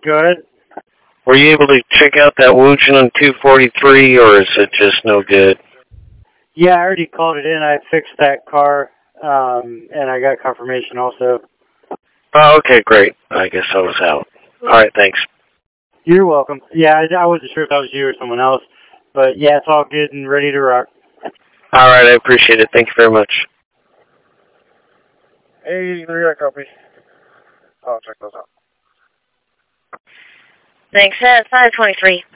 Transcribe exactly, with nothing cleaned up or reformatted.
Go ahead. Were you able to check out that Wuchen on two forty-three, or is it just no good? Yeah, I already called it in. I fixed that car, um, and I got confirmation also. Oh, okay, great. I guess I was out. All right, thanks. You're welcome. Yeah, I, I wasn't sure if that was you or someone else, but yeah, it's all good and ready to rock. All right, I appreciate it. Thank you very much. Hey, I copy. I'll check those out. Thanks, uh, five twenty-three.